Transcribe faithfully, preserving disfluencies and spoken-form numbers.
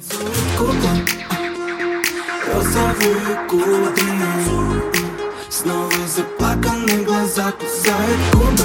Кукла, розовые губы, снова заплаканные глаза кусает губы.